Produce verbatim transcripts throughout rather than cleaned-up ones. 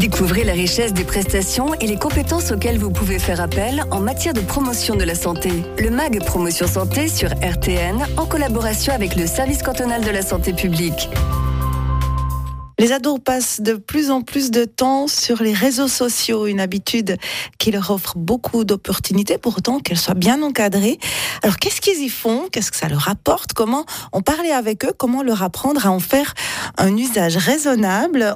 Découvrez la richesse des prestations et les compétences auxquelles vous pouvez faire appel en matière de promotion de la santé. Le M A G Promotion Santé sur R T N en collaboration avec le Service cantonal de la santé publique. Les ados passent de plus en plus de temps sur les réseaux sociaux, une habitude qui leur offre beaucoup d'opportunités, pour autant qu'elles soient bien encadrées. Alors qu'est-ce qu'ils y font ? Qu'est-ce que ça leur apporte ? Comment en parler avec eux ? Comment leur apprendre à en faire un usage raisonnable ?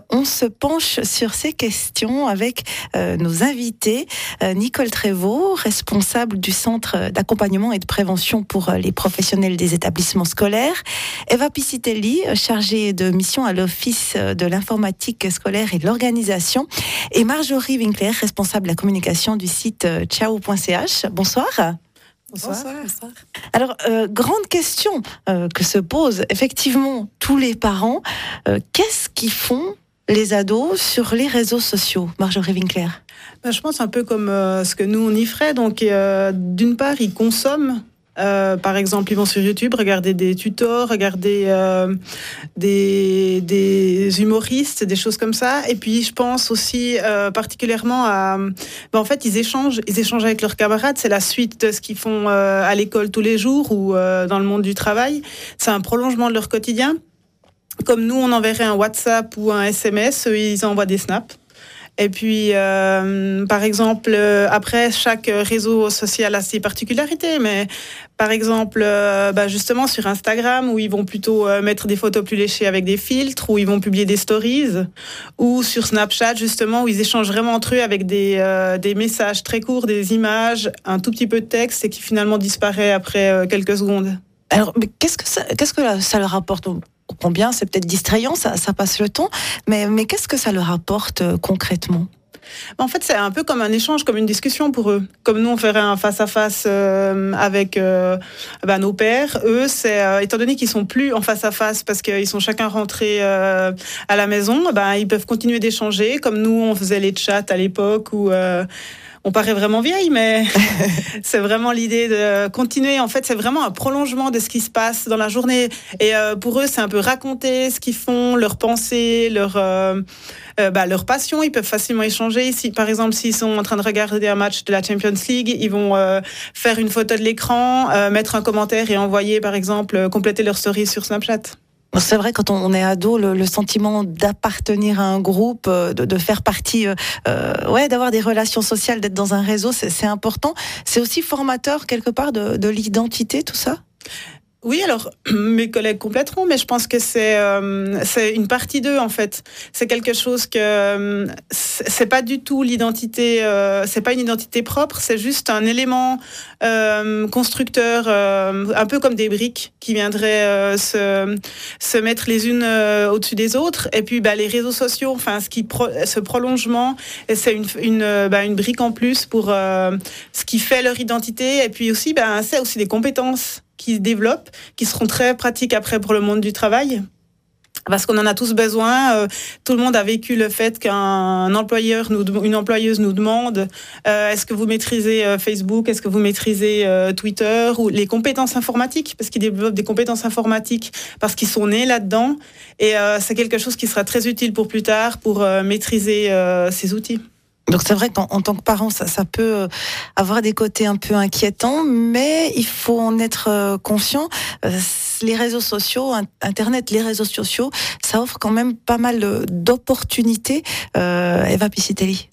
On se penche sur ces questions avec euh, nos invités. Euh, Nicole Trévaux, responsable du Centre d'accompagnement et de prévention pour les professionnels des établissements scolaires. Eva Piscitelli, chargée de mission à l'Office de l'informatique scolaire et de l'organisation, et Marjorie Winkler, responsable de la communication du site ciao point c h. Bonsoir. Bonsoir. Bonsoir. Alors, euh, grande question euh, que se posent effectivement tous les parents. Euh, qu'est-ce qu'ils font les ados sur les réseaux sociaux, Marjorie Winkler? Ben, je pense un peu comme euh, ce que nous on y ferait. Donc, euh, d'une part, ils consomment. Euh, par exemple, ils vont sur YouTube regarder des tutos, regarder euh, des, des humoristes, des choses comme ça. Et puis, je pense aussi euh, particulièrement à... Ben, en fait, ils échangent, ils échangent avec leurs camarades. C'est la suite de ce qu'ils font euh, à l'école tous les jours ou euh, dans le monde du travail. C'est un prolongement de leur quotidien. Comme nous, on enverrait un WhatsApp ou un S M S, eux, ils envoient des snaps. Et puis, euh, par exemple, euh, après, chaque réseau social a ses particularités, mais par exemple, euh, bah justement sur Instagram, où ils vont plutôt euh, mettre des photos plus léchées avec des filtres, où ils vont publier des stories, ou sur Snapchat, justement, où ils échangent vraiment entre eux avec des, euh, des messages très courts, des images, un tout petit peu de texte, et qui finalement disparaît après euh, quelques secondes. Alors, mais qu'est-ce que ça, qu'est-ce que ça leur apporte ? On comprend bien, c'est peut-être distrayant, ça, ça passe le temps, mais, mais qu'est-ce que ça leur apporte euh, concrètement ? En fait, c'est un peu comme un échange, comme une discussion pour eux. Comme nous, on ferait un face-à-face euh, avec euh, bah, nos pères. Eux, c'est euh, étant donné qu'ils sont plus en face-à-face parce qu'ils sont chacun rentrés euh, à la maison, bah, ils peuvent continuer d'échanger, comme nous, on faisait les chats à l'époque où... Euh, On paraît vraiment vieille, mais c'est vraiment l'idée de continuer. En fait, c'est vraiment un prolongement de ce qui se passe dans la journée. Et euh, pour eux, c'est un peu raconter ce qu'ils font, leurs pensées, leur, euh, euh, bah, leur passion. Ils peuvent facilement échanger. Si, par exemple, s'ils sont en train de regarder un match de la Champions League, ils vont euh, faire une photo de l'écran, euh, mettre un commentaire et envoyer, par exemple, euh, compléter leur story sur Snapchat. C'est vrai, quand on est ado, le, le sentiment d'appartenir à un groupe, de, de faire partie, euh, ouais, d'avoir des relations sociales, d'être dans un réseau, c'est, c'est important. C'est aussi formateur quelque part de, de l'identité, tout ça ? Oui, alors mes collègues compléteront, mais je pense que c'est euh, c'est une partie d'eux en fait. C'est quelque chose que euh, c'est pas du tout l'identité, euh, c'est pas une identité propre, c'est juste un élément euh, constructeur, euh, un peu comme des briques qui viendraient euh, se se mettre les unes euh, au-dessus des autres. Et puis bah les réseaux sociaux, enfin ce qui pro, ce prolongement, c'est une une bah, une brique en plus pour euh, ce qui fait leur identité. Et puis aussi bah c'est aussi des compétences qui se développent, qui seront très pratiques après pour le monde du travail. Parce qu'on en a tous besoin. Euh, tout le monde a vécu le fait qu'un employeur, nous, une employeuse nous demande euh, est-ce que vous maîtrisez euh, Facebook, est-ce que vous maîtrisez euh, Twitter, ou les compétences informatiques, parce qu'ils développent des compétences informatiques, parce qu'ils sont nés là-dedans. Et euh, c'est quelque chose qui sera très utile pour plus tard, pour euh, maîtriser euh, ces outils. Donc c'est vrai qu'en en tant que parent, ça, ça peut avoir des côtés un peu inquiétants, mais il faut en être conscient. Les réseaux sociaux, Internet, les réseaux sociaux, ça offre quand même pas mal d'opportunités. Euh, Eva Piscitelli.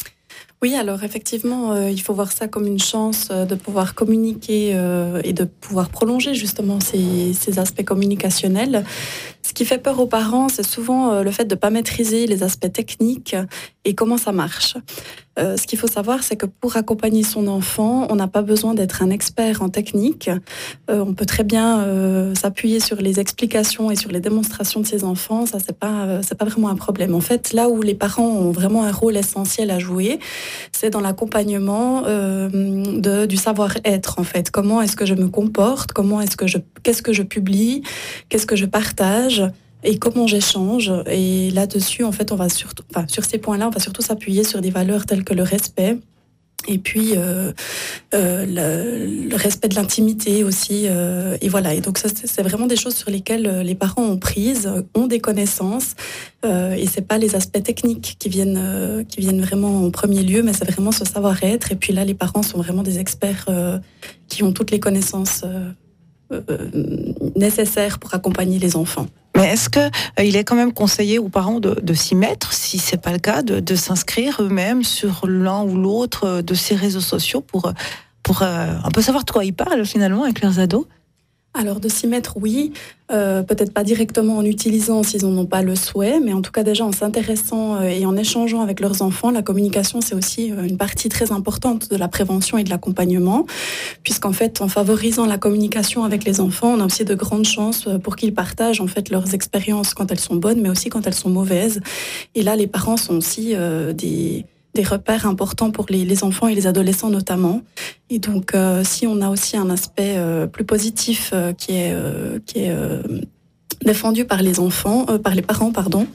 Oui, alors effectivement, euh, il faut voir ça comme une chance euh, de pouvoir communiquer euh, et de pouvoir prolonger justement ces, ces aspects communicationnels. Ce qui fait peur aux parents, c'est souvent euh, le fait de ne pas maîtriser les aspects techniques et comment ça marche. Euh, ce qu'il faut savoir, c'est que pour accompagner son enfant, on n'a pas besoin d'être un expert en technique. Euh, on peut très bien euh, s'appuyer sur les explications et sur les démonstrations de ses enfants. Ça, c'est pas, euh, c'est pas vraiment un problème. En fait, là où les parents ont vraiment un rôle essentiel à jouer, c'est dans l'accompagnement euh, de, du savoir-être, en fait. Comment est-ce que je me comporte ? Comment est-ce que je, qu'est-ce que je publie ? Qu'est-ce que je partage ? Et comment j'échange. Et là-dessus, en fait, on va surtout, enfin, sur ces points-là, on va surtout s'appuyer sur des valeurs telles que le respect, Et puis euh, euh, le, le respect de l'intimité aussi, euh, et voilà. Et donc ça, c'est vraiment des choses sur lesquelles les parents ont prise, ont des connaissances, euh, et c'est pas les aspects techniques qui viennent, euh, qui viennent vraiment en premier lieu, mais c'est vraiment ce savoir-être. Et puis là, les parents sont vraiment des experts euh, qui ont toutes les connaissances euh, euh, nécessaires pour accompagner les enfants. Mais est-ce que euh, il est quand même conseillé aux parents de, de s'y mettre, si c'est pas le cas, de, de s'inscrire eux-mêmes sur l'un ou l'autre de ces réseaux sociaux pour pour euh, un peu savoir de quoi ils parlent finalement avec leurs ados? Alors de s'y mettre, oui, euh, peut-être pas directement en utilisant s'ils n'en ont pas le souhait, mais en tout cas déjà en s'intéressant et en échangeant avec leurs enfants. La communication, c'est aussi une partie très importante de la prévention et de l'accompagnement, puisqu'en fait, en favorisant la communication avec les enfants, on a aussi de grandes chances pour qu'ils partagent en fait leurs expériences quand elles sont bonnes, mais aussi quand elles sont mauvaises. Et là, les parents sont aussi euh, des des repères importants pour les, les enfants et les adolescents notamment. Et donc, euh, si on a aussi un aspect euh, plus positif euh, qui est, euh, qui est euh, défendu par les enfants, euh, par les parents, pardon,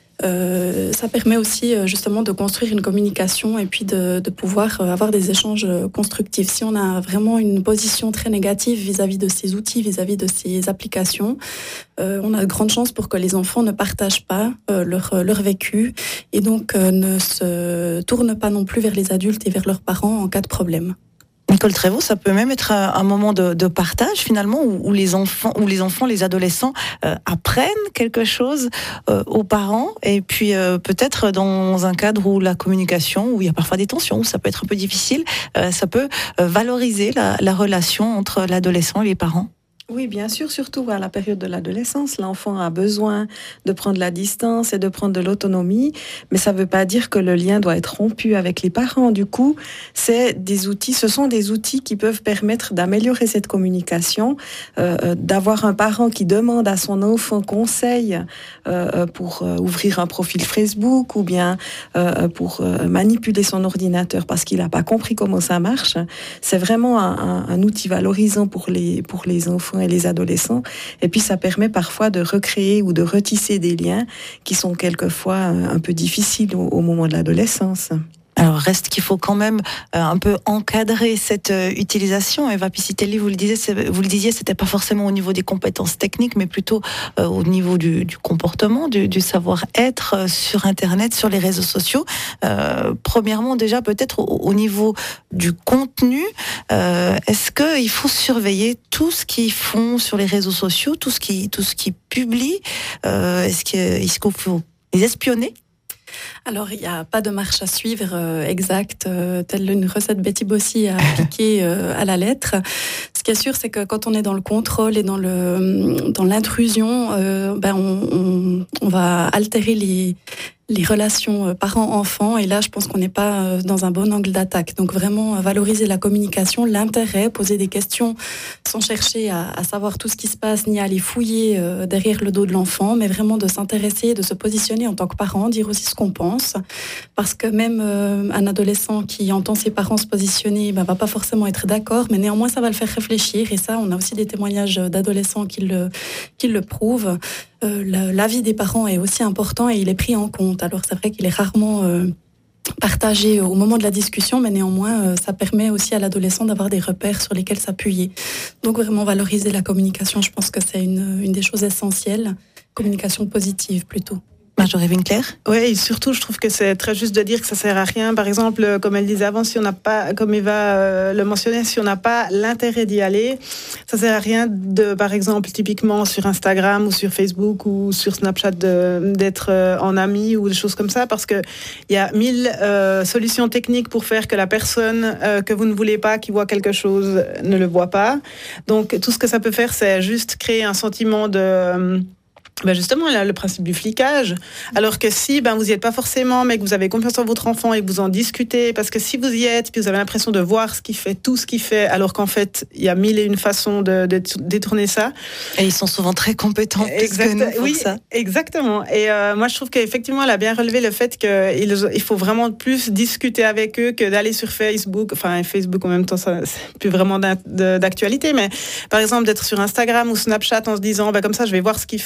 euh, ça permet aussi euh, justement de construire une communication et puis de, de pouvoir euh, avoir des échanges constructifs. Si on a vraiment une position très négative vis-à-vis de ces outils, vis-à-vis de ces applications, euh, on a de grandes chances pour que les enfants ne partagent pas euh, leur, leur vécu et donc euh, ne se tournent pas non plus vers les adultes et vers leurs parents en cas de problème. Nicole Trévoux, ça peut même être un moment de, de partage finalement où, où les enfants, où les enfants, les adolescents euh, apprennent quelque chose euh, aux parents et puis euh, peut-être dans un cadre où la communication, où il y a parfois des tensions, où ça peut être un peu difficile, euh, ça peut euh, valoriser la, la relation entre l'adolescent et les parents. Oui, bien sûr, surtout à la période de l'adolescence, l'enfant a besoin de prendre la distance et de prendre de l'autonomie, mais ça ne veut pas dire que le lien doit être rompu avec les parents. Du coup, c'est des outils, ce sont des outils qui peuvent permettre d'améliorer cette communication, euh, d'avoir un parent qui demande à son enfant conseil euh, pour euh, ouvrir un profil Facebook ou bien euh, pour euh, manipuler son ordinateur parce qu'il n'a pas compris comment ça marche. C'est vraiment un, un, un outil valorisant pour les, pour les enfants et les adolescents, et puis ça permet parfois de recréer ou de retisser des liens qui sont quelquefois un peu difficiles au, au moment de l'adolescence. Alors reste qu'il faut quand même euh, un peu encadrer cette euh, utilisation. Eva Piscitelli, vous le disiez, vous le disiez, c'était pas forcément au niveau des compétences techniques, mais plutôt euh, au niveau du, du comportement, du, du savoir-être euh, sur Internet, sur les réseaux sociaux. Euh, premièrement, déjà peut-être au, au niveau du contenu, euh, est-ce que il faut surveiller tout ce qu'ils font sur les réseaux sociaux, tout ce qui, tout ce qu'ils publient, euh, est-ce qu'il est-ce qu'il faut les espionner? Alors, il n'y a pas de marche à suivre euh, exacte, euh, telle une recette Betty Bossy à appliquer euh, à la lettre. Ce qui est sûr, c'est que quand on est dans le contrôle et dans le dans l'intrusion, euh, ben on, on, on va altérer les les relations parents-enfants. Et là, je pense qu'on n'est pas dans un bon angle d'attaque. Donc vraiment valoriser la communication, l'intérêt, poser des questions sans chercher à, à savoir tout ce qui se passe, ni à aller fouiller euh, derrière le dos de l'enfant, mais vraiment de s'intéresser, de se positionner en tant que parent, dire aussi ce qu'on pense. Parce que même euh, un adolescent qui entend ses parents se positionner, ben, va pas forcément être d'accord, mais néanmoins, ça va le faire réfléchir. Et ça, on a aussi des témoignages d'adolescents qui le, qui le prouvent. Euh, l'avis des parents est aussi important et il est pris en compte. Alors c'est vrai qu'il est rarement euh, partagé au moment de la discussion, mais néanmoins euh, ça permet aussi à l'adolescent d'avoir des repères sur lesquels s'appuyer. Donc vraiment valoriser la communication, je pense que c'est une, une des choses essentielles. Communication positive plutôt. Marjorie Winkler. Oui, et surtout, je trouve que c'est très juste de dire que ça sert à rien. Par exemple, comme elle disait avant, si on n'a pas, comme Eva euh, le mentionnait, si on n'a pas l'intérêt d'y aller, ça sert à rien de, par exemple, typiquement sur Instagram ou sur Facebook ou sur Snapchat de, d'être euh, en ami ou des choses comme ça, parce que il y a mille euh, solutions techniques pour faire que la personne euh, que vous ne voulez pas, qui voit quelque chose, ne le voit pas. Donc, tout ce que ça peut faire, c'est juste créer un sentiment de euh, Ben justement, il y a le principe du flicage. Alors que si ben vous y êtes pas forcément, mais que vous avez confiance en votre enfant et que vous en discutez, parce que si vous y êtes, puis vous avez l'impression de voir ce qu'il fait, tout ce qu'il fait, alors qu'en fait, il y a mille et une façons de, de détourner ça. Et ils sont souvent très compétents plus exact, que nous pour oui, ça. Exactement. Et euh, moi, je trouve qu'effectivement, elle a bien relevé le fait qu'il il faut vraiment plus discuter avec eux que d'aller sur Facebook. Enfin, Facebook en même temps, ça, c'est plus vraiment d'actualité, mais par exemple, d'être sur Instagram ou Snapchat en se disant, ben comme ça, je vais voir ce qu'ils font.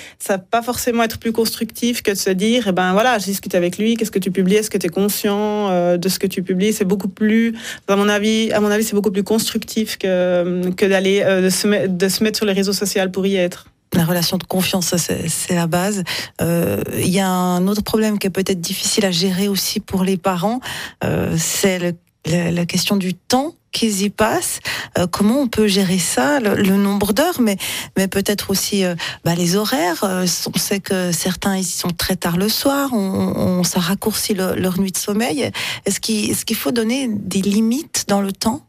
ça va pas forcément être plus constructif que de se dire, eh ben voilà, je discute avec lui, qu'est-ce que tu publies, est-ce que tu es conscient euh, de ce que tu publies. C'est beaucoup plus, à mon avis, à mon avis, c'est beaucoup plus constructif que que d'aller euh, de se met, de se mettre sur les réseaux sociaux pour y être. La relation de confiance, ça, c'est, c'est la base. Euh, il y a un autre problème qui est peut-être difficile à gérer aussi pour les parents, euh, c'est le, la, la question du temps qu'ils y passent. Euh, comment on peut gérer ça, le, le nombre d'heures, mais mais peut-être aussi euh, bah, les horaires. Euh, on sait que certains ils y sont très tard le soir, on, on ça raccourcit le, leur nuit de sommeil. Est-ce qu'il, est-ce qu'il faut donner des limites dans le temps?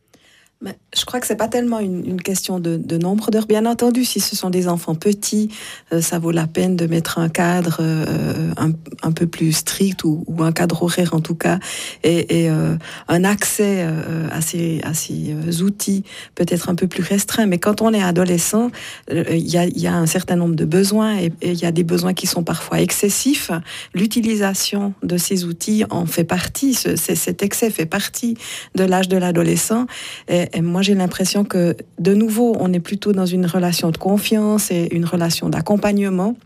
Mais je crois que c'est pas tellement une, une question de, de nombre d'heures. Bien entendu, si ce sont des enfants petits, euh, ça vaut la peine de mettre un cadre euh, un, un peu plus strict ou, ou un cadre horaire en tout cas, et, et euh, un accès euh, à ces, à ces outils peut-être un peu plus restreint. Mais quand on est adolescent, il euh, y, a, y a un certain nombre de besoins et il y a des besoins qui sont parfois excessifs. L'utilisation de ces outils en fait partie. Ce, cet excès fait partie de l'âge de l'adolescent. Et, Et moi, j'ai l'impression que, de nouveau, on est plutôt dans une relation de confiance et une relation d'accompagnement.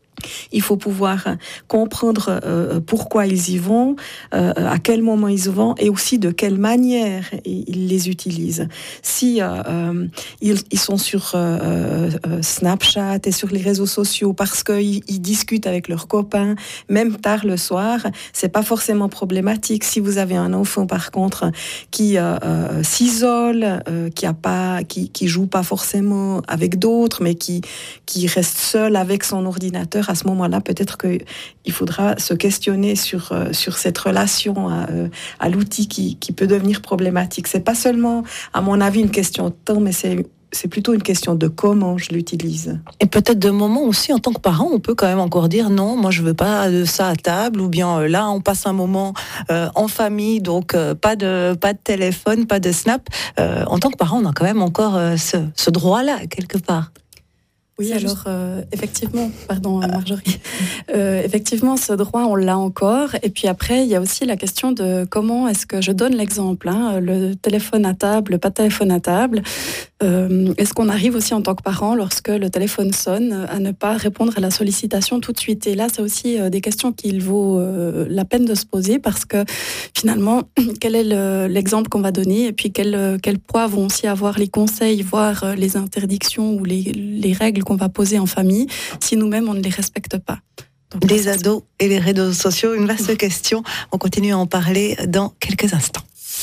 Il faut pouvoir comprendre euh, pourquoi ils y vont, euh, à quel moment ils y vont et aussi de quelle manière ils les utilisent. Si euh, euh, ils, ils sont sur euh, euh, Snapchat et sur les réseaux sociaux parce qu'ils ils discutent avec leurs copains, même tard le soir, c'est pas forcément problématique. Si vous avez un enfant par contre qui euh, euh, s'isole, euh, qui a pas, qui, qui joue pas forcément avec d'autres, mais qui qui reste seul avec son ordinateur, à ce moment-là, peut-être qu'il faudra se questionner sur, euh, sur cette relation à, euh, à l'outil qui, qui peut devenir problématique. C'est pas seulement, à mon avis, une question de temps, mais c'est, c'est plutôt une question de comment je l'utilise. Et peut-être de moments aussi, en tant que parent, on peut quand même encore dire non, moi je veux pas de ça à table, ou bien euh, là on passe un moment euh, en famille, donc euh, pas de pas de téléphone, pas de Snap. Euh, en tant que parent, on a quand même encore euh, ce, ce droit-là quelque part. Oui, alors juste... euh, effectivement, pardon Marjorie, euh, effectivement ce droit on l'a encore. Et puis après il y a aussi la question de comment est-ce que je donne l'exemple, hein, le téléphone à table, pas de téléphone à table. Euh, est-ce qu'on arrive aussi en tant que parent lorsque le téléphone sonne à ne pas répondre à la sollicitation tout de suite? Et là c'est aussi euh, des questions qu'il vaut euh, la peine de se poser parce que finalement quel est le, l'exemple qu'on va donner et puis quel quel poids vont aussi avoir les conseils, voire les interdictions ou les les règles qu'on va poser en famille si nous-mêmes on ne les respecte pas. Donc, les ados et les réseaux sociaux, une vaste question. On continue à en parler dans quelques instants.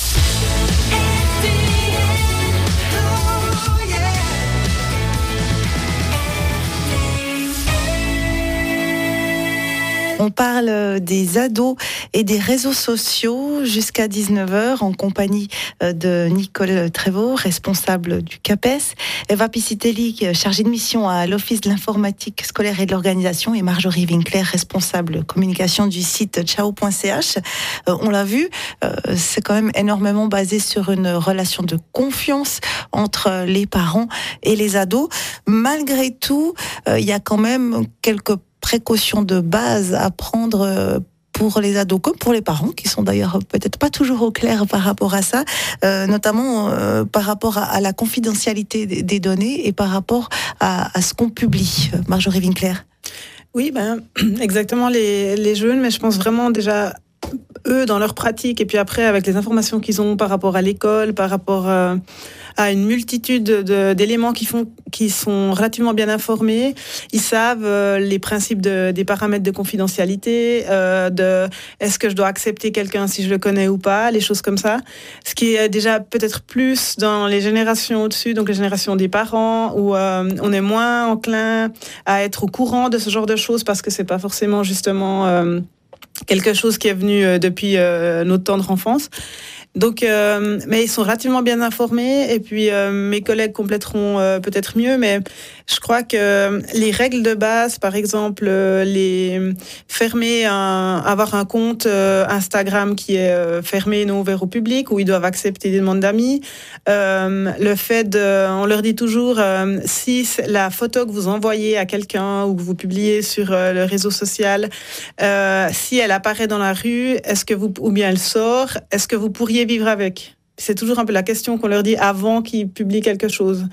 On parle des ados et des réseaux sociaux jusqu'à dix-neuf heures en compagnie de Nicole Trévaux, responsable du CAPES, Eva Piscitelli, chargée de mission à l'Office de l'informatique scolaire et de l'organisation, et Marjorie Winkler, responsable communication du site ciao point c h. On l'a vu, c'est quand même énormément basé sur une relation de confiance entre les parents et les ados. Malgré tout, il y a quand même quelques précautions de base à prendre pour les ados comme pour les parents, qui sont d'ailleurs peut-être pas toujours au clair par rapport à ça, euh, notamment euh, par rapport à, à la confidentialité des, des données et par rapport à, à ce qu'on publie. Marjorie Winkler. Oui, ben exactement les, les jeunes, mais je pense vraiment déjà eux dans leur pratique et puis après avec les informations qu'ils ont par rapport à l'école, par rapport euh, à une multitude de, d'éléments qui font, qui sont relativement bien informés. Ils savent euh, les principes de, des paramètres de confidentialité, euh, de est-ce que je dois accepter quelqu'un si je le connais ou pas, les choses comme ça. Ce qui est déjà peut-être plus dans les générations au-dessus, donc les générations des parents, où euh, on est moins enclin à être au courant de ce genre de choses parce que c'est pas forcément justement euh, quelque chose qui est venu euh, depuis euh, notre tendre enfance. Donc, euh, mais ils sont relativement bien informés et puis euh, mes collègues compléteront euh, peut-être mieux, mais je crois que les règles de base, par exemple, euh, les fermer, un, avoir un compte euh, Instagram qui est euh, fermé, non ouvert au public, où ils doivent accepter des demandes d'amis. Euh, le fait de, on leur dit toujours, euh, si la photo que vous envoyez à quelqu'un ou que vous publiez sur euh, le réseau social, euh, si elle apparaît dans la rue, est-ce que vous, ou bien elle sort, est-ce que vous pourriez vivre avec? C'est toujours un peu la question qu'on leur dit avant qu'ils publient quelque chose.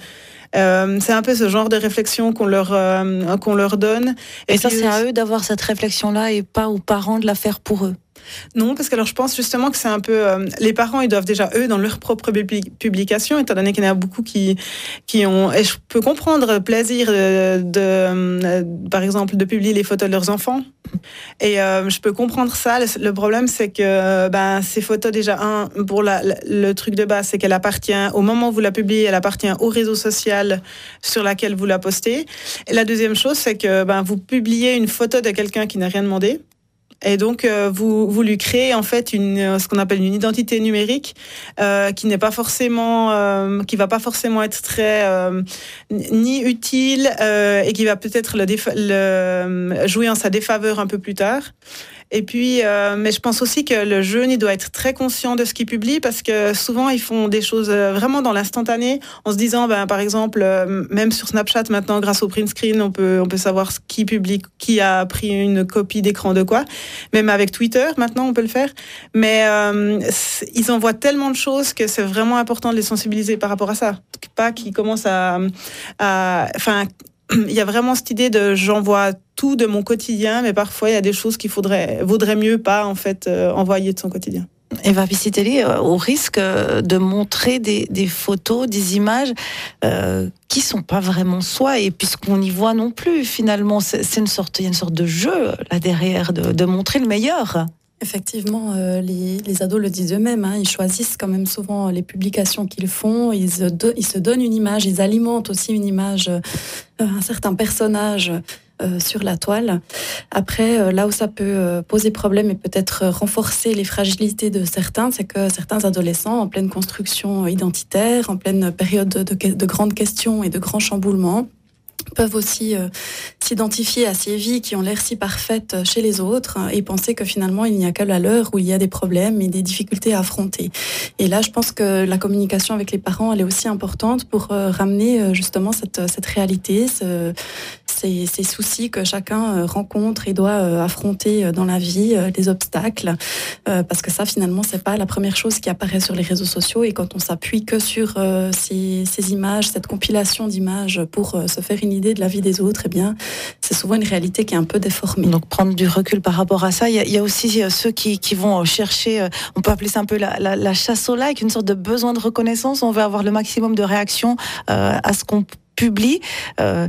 Euh, c'est un peu ce genre de réflexion qu'on leur, euh, qu'on leur donne. Et, et ça, c'est à eux d'avoir cette réflexion-là et pas aux parents de la faire pour eux. Non, parce que alors je pense justement que c'est un peu euh, les parents, ils doivent déjà eux dans leur propre publication, étant donné qu'il y en a beaucoup qui qui ont, et je peux comprendre plaisir de, de euh, par exemple de publier les photos de leurs enfants. Et euh, je peux comprendre ça. Le, le problème, c'est que ben ces photos déjà un pour la, la, le truc de base, c'est qu'elle appartient au moment où vous la publiez, elle appartient au réseau social sur laquelle vous la postez. Et la deuxième chose, c'est que ben vous publiez une photo de quelqu'un qui n'a rien demandé. Et donc, euh, vous, vous lui créez en fait une, ce qu'on appelle une identité numérique euh, qui n'est pas forcément, euh, qui va pas forcément être très euh, ni utile euh, et qui va peut-être le, défa- le jouer en sa défaveur un peu plus tard. Et puis, euh, mais je pense aussi que le jeune, il doit être très conscient de ce qu'il publie parce que souvent, ils font des choses vraiment dans l'instantané en se disant, ben, par exemple, euh, même sur Snapchat, maintenant, grâce au print screen, on peut, on peut savoir qui publie, qui a pris une copie d'écran de quoi. Même avec Twitter, maintenant, on peut le faire. Mais euh, ils envoient tellement de choses que c'est vraiment important de les sensibiliser par rapport à ça. Pas qu'ils commencent à... à enfin, il y a vraiment cette idée de j'envoie tout de mon quotidien, mais parfois il y a des choses qu'il faudrait, vaudrait mieux pas en fait euh, envoyer de son quotidien. Eva Piscitelli, euh, au risque de montrer des, des photos, des images euh, qui sont pas vraiment soi, et puisqu'on n'y voit non plus finalement, c'est, c'est une sorte, il y a une sorte de jeu là derrière de, de montrer le meilleur. Effectivement, euh, les, les ados le disent eux-mêmes, hein, ils choisissent quand même souvent les publications qu'ils font, ils, de, ils se donnent une image, ils alimentent aussi une image, euh, un certain personnage euh, sur la toile. Après, euh, là où ça peut euh, poser problème et peut-être renforcer les fragilités de certains, c'est que certains adolescents en pleine construction identitaire, en pleine période de, de, de grandes questions et de grands chamboulements, peuvent aussi euh, s'identifier à ces vies qui ont l'air si parfaites chez les autres et penser que finalement il n'y a que la leur où il y a des problèmes et des difficultés à affronter. Et là, je pense que la communication avec les parents, elle est aussi importante pour euh, ramener euh, justement cette, cette réalité, ce, ces, ces soucis que chacun rencontre et doit affronter dans la vie, les obstacles, euh, parce que ça finalement c'est pas la première chose qui apparaît sur les réseaux sociaux, et quand on s'appuie que sur euh, ces, ces images, cette compilation d'images pour euh, se faire une idée de la vie des autres, eh bien c'est souvent une réalité qui est un peu déformée. Donc prendre du recul par rapport à ça. Il y a, il y a aussi ceux qui, qui vont chercher, on peut appeler ça un peu la, la, la chasse au like, une sorte de besoin de reconnaissance. On veut avoir le maximum de réactions euh, à ce qu'on publie. Euh,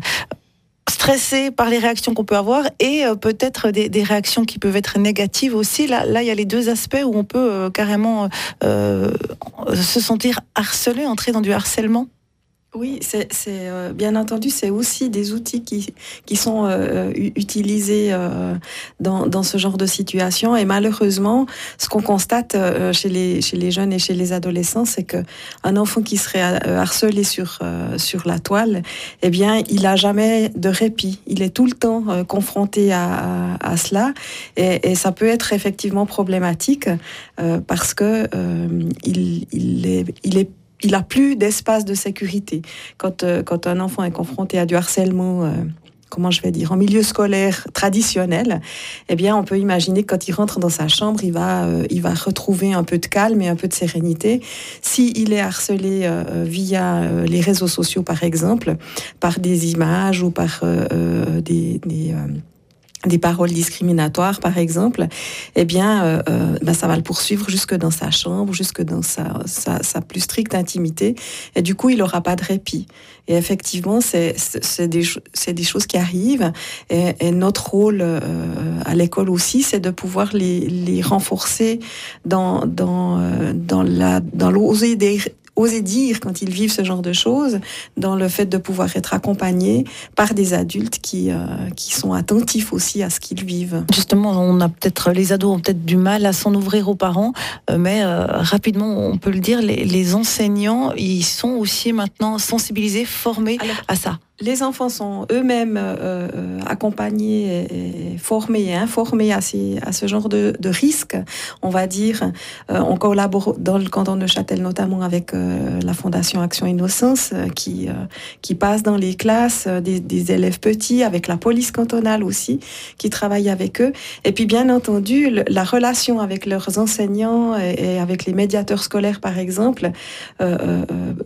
stressé par les réactions qu'on peut avoir et euh, peut-être des, des réactions qui peuvent être négatives aussi. Là, là, il y a les deux aspects où on peut euh, carrément euh, se sentir harcelé, entrer dans du harcèlement. Oui, c'est, c'est euh, bien entendu, c'est aussi des outils qui qui sont euh, utilisés euh, dans dans ce genre de situation. Et malheureusement, ce qu'on constate euh, chez les chez les jeunes et chez les adolescents, c'est que un enfant qui serait harcelé sur euh, sur la toile, eh bien, il a jamais de répit. Il est tout le temps euh, confronté à, à à cela, et, et ça peut être effectivement problématique euh, parce que euh, il il est il est il a plus d'espace de sécurité. Quand, euh, quand un enfant est confronté à du harcèlement, euh, comment je vais dire, en milieu scolaire traditionnel, eh bien, on peut imaginer que quand il rentre dans sa chambre, il va, euh, il va retrouver un peu de calme et un peu de sérénité. S'il est harcelé euh, via euh, les réseaux sociaux, par exemple, par des images ou par euh, euh, des... des euh, des paroles discriminatoires, par exemple, eh bien, euh, euh, ben, ça va le poursuivre jusque dans sa chambre, jusque dans sa, sa, sa plus stricte intimité. Et du coup, il n'aura pas de répit. Et effectivement, c'est, c'est, c'est, des, c'est des choses qui arrivent. Et, et notre rôle euh, à l'école aussi, c'est de pouvoir les, les renforcer dans, dans, euh, dans, la, dans l'oser des oser dire quand ils vivent ce genre de choses, dans le fait de pouvoir être accompagnés par des adultes qui euh, qui sont attentifs aussi à ce qu'ils vivent. Justement, on a peut-être les ados ont peut-être du mal à s'en ouvrir aux parents, mais euh, rapidement, on peut le dire, les, les enseignants, ils sont aussi maintenant sensibilisés, formés Alors, à ça. Les enfants sont eux-mêmes euh, accompagnés et formés et informés à, ces, à ce genre de, de risques, on va dire. Euh, on collabore dans le canton de Châtel notamment avec euh, la Fondation Action Innocence euh, qui, euh, qui passe dans les classes euh, des, des élèves petits, avec la police cantonale aussi, qui travaille avec eux. Et puis bien entendu, le, la relation avec leurs enseignants et, et avec les médiateurs scolaires par exemple, euh, euh, euh,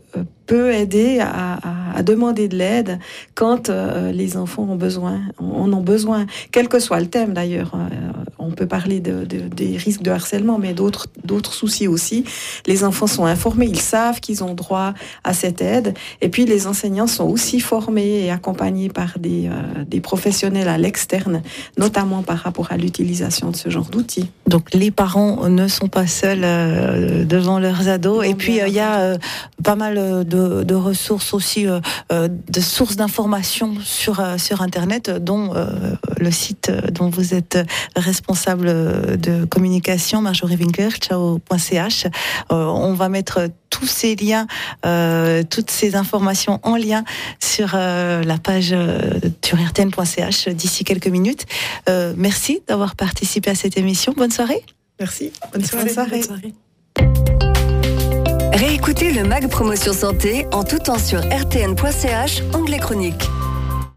peut aider à, à, à demander de l'aide quand euh, les enfants ont besoin, en ont besoin, quel que soit le thème d'ailleurs. Euh, on peut parler de, de, des risques de harcèlement, mais d'autres, d'autres soucis aussi. Les enfants sont informés, ils savent qu'ils ont droit à cette aide. Et puis les enseignants sont aussi formés et accompagnés par des, euh, des professionnels à l'externe, notamment par rapport à l'utilisation de ce genre d'outils. Donc les parents ne sont pas seuls euh, devant leurs ados. Et puis il euh, y a euh, pas mal de, de ressources aussi, euh, de sources d'informations sur, euh, sur Internet, dont euh, le site dont vous êtes responsable de communication, Marjorie Winkler, ciao point c h. Euh, on va mettre tous ces liens, euh, toutes ces informations en lien sur euh, la page euh, sur r t n point c h d'ici quelques minutes. Euh, merci d'avoir participé à cette émission. Bonne soirée. Merci. Bonne soirée. Bonne soirée. Bonne soirée. Réécoutez le M A G Promotion Santé en tout temps sur r t n point c h, onglet chronique.